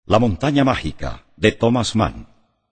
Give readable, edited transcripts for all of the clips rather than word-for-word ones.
La montaña mágica, de Thomas Mann.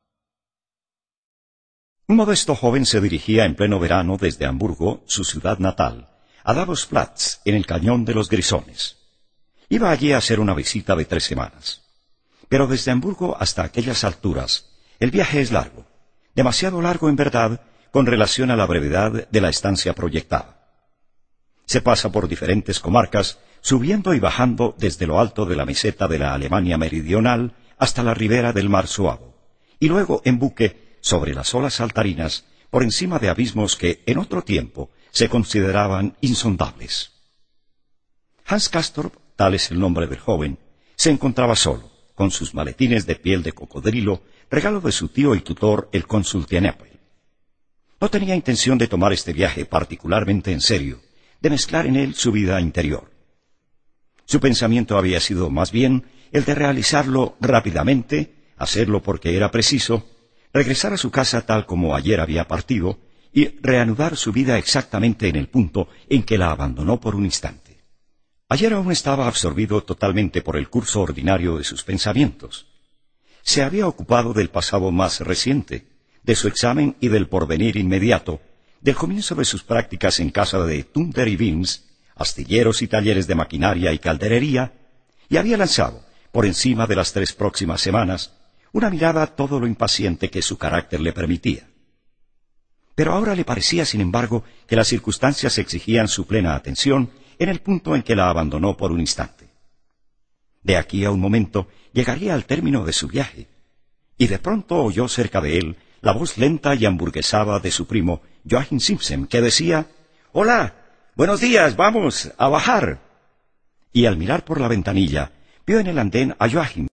Un modesto joven se dirigía en pleno verano desde Hamburgo, su ciudad natal, a Davos-Platz, en el cañón de los Grisones. Iba allí a hacer una visita de 3 semanas. Pero desde Hamburgo hasta aquellas alturas, el viaje es largo, demasiado largo en verdad, con relación a la brevedad de la estancia proyectada. Se pasa por diferentes comarcas, subiendo y bajando desde lo alto de la meseta de la Alemania meridional hasta la ribera del mar Suabo, y luego en buque sobre las olas saltarinas, por encima de abismos que en otro tiempo se consideraban insondables. Hans Castorp, tal es el nombre del joven, se encontraba solo, con sus maletines de piel de cocodrilo, regalo de su tío y tutor, el cónsul Tienapel. No tenía intención de tomar este viaje particularmente en serio, de mezclar en él su vida interior. Su pensamiento había sido más bien el de realizarlo rápidamente, hacerlo porque era preciso, regresar a su casa tal como ayer había partido y reanudar su vida exactamente en el punto en que la abandonó por un instante. Ayer aún estaba absorbido totalmente por el curso ordinario de sus pensamientos. Se había ocupado del pasado más reciente, de su examen y del porvenir inmediato, del comienzo de sus prácticas en casa de Thunder y Wims, astilleros y talleres de maquinaria y calderería, y había lanzado, por encima de las 3 próximas semanas, una mirada a todo lo impaciente que su carácter le permitía. Pero ahora le parecía, sin embargo, que las circunstancias exigían su plena atención en el punto en que la abandonó por un instante. De aquí a un momento llegaría al término de su viaje, y de pronto oyó cerca de él la voz lenta y hamburguesada de su primo Joachim Simpson, que decía: «¡Hola! ¡Buenos días! ¡Vamos! ¡A bajar!». Y al mirar por la ventanilla, vio en el andén a Joachim,